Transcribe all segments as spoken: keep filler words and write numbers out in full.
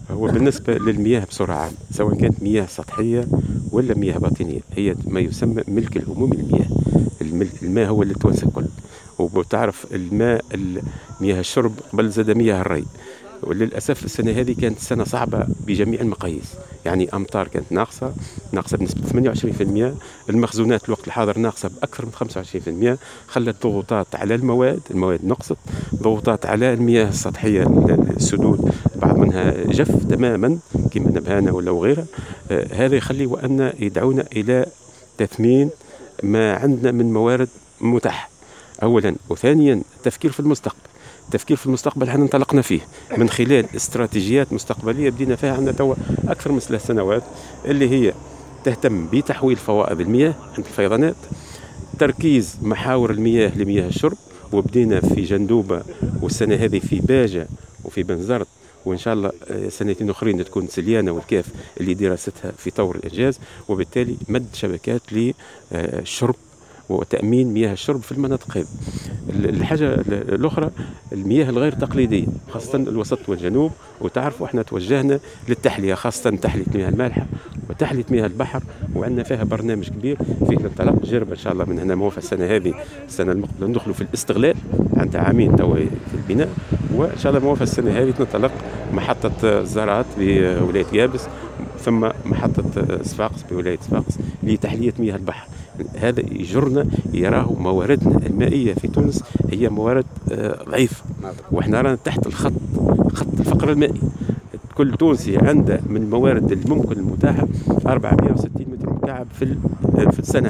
هو بالنسبة للمياه بصورة عامة، سواء كانت مياه سطحية ولا مياه باطنية، هي ما يسمى ملك العموم المياه. المل- الماء هو اللي توسع كل. وبتعرف الماء ال- مياه الشرب قبل زاد مياه الري. وللأسف السنة هذه كانت سنة صعبة بجميع المقاييس. يعني أمطار كانت ناقصة، ناقصة بنسبة ثمانية وعشرين بالمئة. المخزونات الوقت الحاضر ناقصة بأكثر من خمسة وعشرين بالمئة. خلت ضغوطات على المواد، المواد نقصت. ضغوطات على المياه السطحية، السدود بعض منها جف تماما كما نبهانا ولا وغيرها. آه، هذا يخلي وأن يدعونا إلى تثمين ما عندنا من موارد متاحة أولا. وثانيا التفكير في المستقبل. التفكير في المستقبل احنا انطلقنا فيه من خلال استراتيجيات مستقبلية بدينا فيها عندنا توا أكثر من ثلاث سنوات، اللي هي تهتم بتحويل فوائد المياه عند الفيضانات، تركيز محاور المياه لمياه الشرب، وبدينا في جندوبة والسنة هذه في باجة وفي بنزرت، وإن شاء الله آه، سنتين أخرين تكون سليانة والكاف اللي دراستها في طور الإنجاز. وبالتالي مد شبكات للشرب وتأمين مياه الشرب في المناطق هذه. الحاجة الأخرى المياه الغير تقليدية خاصة الوسط والجنوب. وتعرفوا احنا توجهنا للتحلية، خاصة تحلية مياه المالحة وتحلية مياه البحر، وعندنا فيها برنامج كبير فيه الانطلاق جرب ان شاء الله من هنا موافق السنة هذه. السنة المقبلة ندخلوا في الاستغلال، عندها عامين توا في البناء، وان شاء الله موافق السنة هذه تنطلق محطة زراعات بولاية يابس، ثم محطة صفاقس بولاية صفاقس لتحلية مياه البحر. هذا يجرنا يراه مواردنا المائية في تونس هي موارد آه، ضعيفة، واحنا رانا تحت الخط، خط الفقر المائي. كل تونسي عنده من الموارد الممكن المتاحة أربعمئة وستين متر مكعب في ال- في السنة.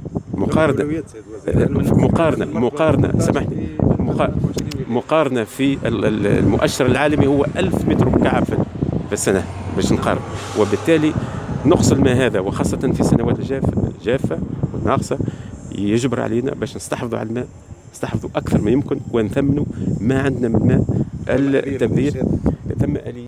مقارنة مقارنة مقارنة سامحني مقا- مقارنة في ال- ال- المؤشر العالمي هو ألف متر مكعب في في السنة باش نقارن. وبالتالي نقص الماء هذا وخاصة في السنوات الجافة الجافة والناقصة يجبر علينا باش نستحفظوا على الماء، نستحفظوا أكثر ما يمكن ونثمنوا ما عندنا من ماء. التبذير ثم آلية